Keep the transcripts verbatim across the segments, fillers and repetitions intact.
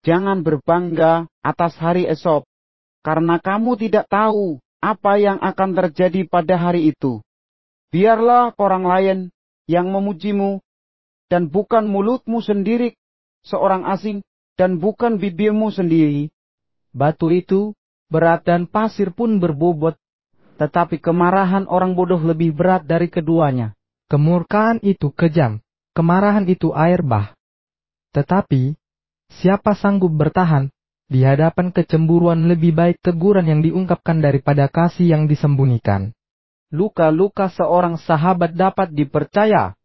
jangan berbangga atas hari esok, karena kamu tidak tahu apa yang akan terjadi pada hari itu. Biarlah orang lain yang memujimu, dan bukan mulutmu sendiri, seorang asing, dan bukan bibirmu sendiri. Batu itu berat dan pasir pun berbobot, tetapi kemarahan orang bodoh lebih berat dari keduanya. Kemurkaan itu kejam, kemarahan itu air bah. Tetapi, siapa sanggup bertahan di hadapan kecemburuan? Lebih baik teguran yang diungkapkan daripada kasih yang disembunyikan. Luka-luka seorang sahabat dapat dipercaya,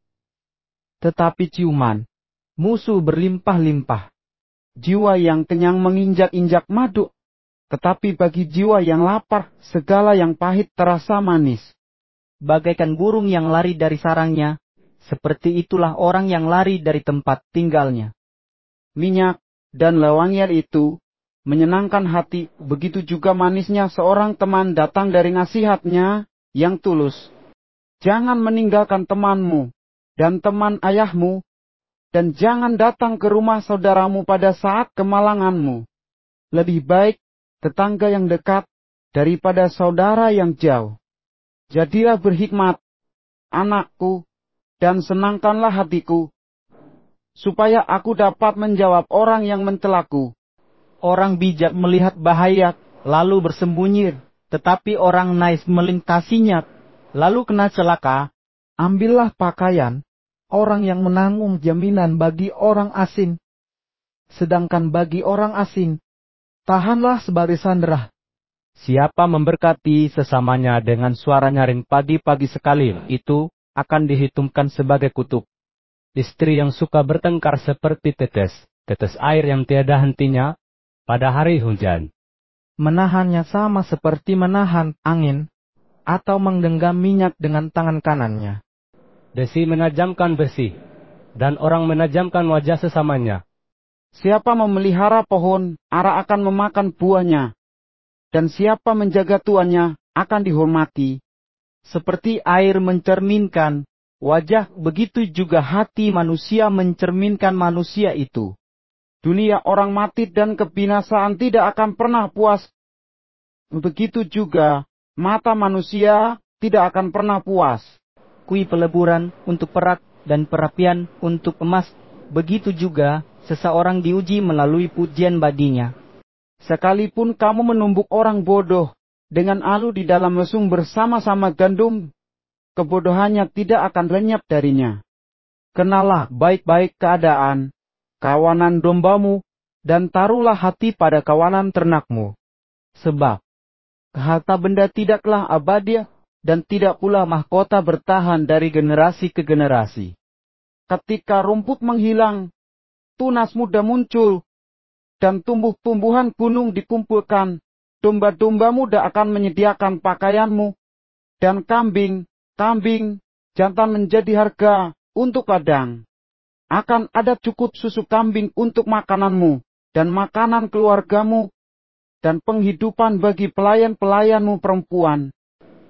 tetapi ciuman musuh berlimpah-limpah. Jiwa yang kenyang menginjak-injak madu, tetapi bagi jiwa yang lapar, segala yang pahit terasa manis. Bagaikan burung yang lari dari sarangnya, seperti itulah orang yang lari dari tempat tinggalnya. Minyak dan lawangnya itu menyenangkan hati, begitu juga manisnya seorang teman datang dari nasihatnya yang tulus. Jangan meninggalkan temanmu dan teman ayahmu, dan jangan datang ke rumah saudaramu pada saat kemalanganmu. Lebih baik tetangga yang dekat daripada saudara yang jauh. Jadilah berhikmat, anakku, dan senangkanlah hatiku, supaya aku dapat menjawab orang yang mencelaku. Orang bijak melihat bahaya, lalu bersembunyi, tetapi orang nais melintasinya, lalu kena celaka. Ambillah pakaian orang yang menanggung jaminan bagi orang asing, sedangkan bagi orang asing, tahanlah sebagai sandera. Siapa memberkati sesamanya dengan suara nyaring pagi-pagi sekali, itu akan dihitungkan sebagai kutuk. Istri yang suka bertengkar seperti tetes, tetes air yang tiada hentinya pada hari hujan. Menahannya sama seperti menahan angin, atau menggenggam minyak dengan tangan kanannya. Besi menajamkan besi, dan orang menajamkan wajah sesamanya. Siapa memelihara pohon ara akan memakan buahnya, dan siapa menjaga tuannya akan dihormati. Seperti air mencerminkan wajah, begitu juga hati manusia mencerminkan manusia itu. Dunia orang mati dan kebinasaan tidak akan pernah puas. Begitu juga mata manusia tidak akan pernah puas. Kui peleburan untuk perak dan perapian untuk emas, begitu juga seseorang diuji melalui pujian badinya. Sekalipun kamu menumbuk orang bodoh dengan alu di dalam mesung bersama-sama gandum, kebodohannya tidak akan lenyap darinya. Kenalah baik-baik keadaan kawanan dombamu, dan taruhlah hati pada kawanan ternakmu. Sebab harta benda tidaklah abadi, dan tidak pula mahkota bertahan dari generasi ke generasi. Ketika rumput menghilang, tunas muda muncul, dan tumbuh-tumbuhan gunung dikumpulkan, domba-domba muda akan menyediakan pakaianmu, dan kambing, kambing, jantan menjadi harga untuk ladang. Akan ada cukup susu kambing untuk makananmu, dan makanan keluargamu, dan penghidupan bagi pelayan-pelayanmu perempuan.